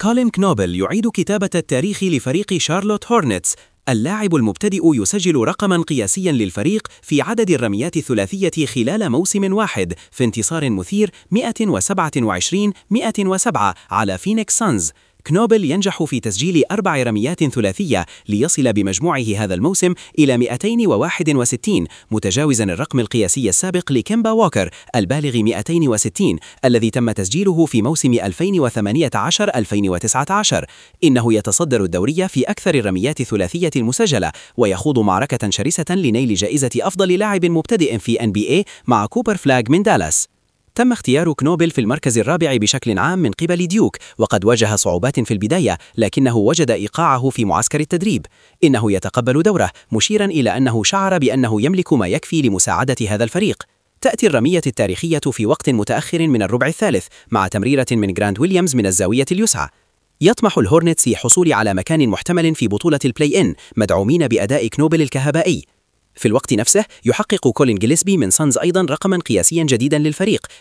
كولين كنوبل يعيد كتابة التاريخ لفريق شارلوت هورنتس. اللاعب المبتدئ يسجل رقماً قياسياً للفريق في عدد الرميات الثلاثية خلال موسم واحد في انتصار مثير 127-107 على فينيكس سانز. كنوبل ينجح في تسجيل 4 رميات ثلاثية ليصل بمجموعه هذا الموسم إلى 261، متجاوزاً الرقم القياسي السابق لكيمبا ووكر البالغ 260 الذي تم تسجيله في موسم 2018-2019. إنه يتصدر الدوري في أكثر الرميات الثلاثية المسجلة، ويخوض معركة شرسة لنيل جائزة أفضل لاعب مبتدئ في NBA مع كوبر فلاغ من دالاس. تم اختيار كنوبل في المركز الرابع بشكل عام من قبل ديوك، وقد واجه صعوبات في البداية لكنه وجد إيقاعه في معسكر التدريب. إنه يتقبل دوره، مشيرا إلى أنه شعر بأنه يملك ما يكفي لمساعدة هذا الفريق. تأتي الرمية التاريخية في وقت متأخر من الربع الثالث مع تمريرة من جراند ويليامز من الزاوية اليسرى. يطمح الهورنتس للحصول على مكان محتمل في بطولة البلاي إن مدعومين بأداء كنوبل الكهربائي. في الوقت نفسه يحقق كولين جيلسبي من سانز أيضا رقما قياسيا جديدا للفريق